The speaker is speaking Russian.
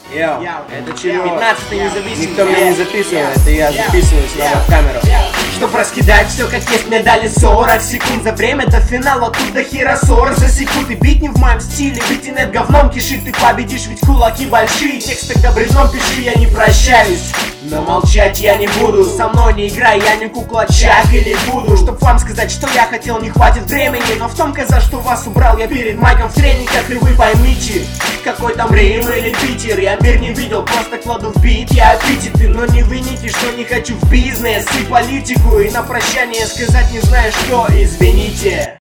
Это через 15-й независимый. Никто меня не записывает, это я записываю снова в камеру. Чтоб раскидать все как есть, мне дали 40 секунд. За время до финала тут до хера 40 засекут. И бит не в моем стиле, ведь инет говном кишит. Ты победишь, ведь кулаки большие. Текст тогда бревном пиши, я не прощаюсь. Но молчать я не буду, со мной не играй, я не куклачак или буду. Чтоб вам сказать, что я хотел, не хватит времени. Но в том коза, что вас убрал я перед майком в тренингах. И вы поймите, какой там Рим или Питер. Я мир не видел, просто кладу в бит, я аппетиты. Но не вините, что не хочу в бизнес и политику. И на прощание сказать не знаю что, извините.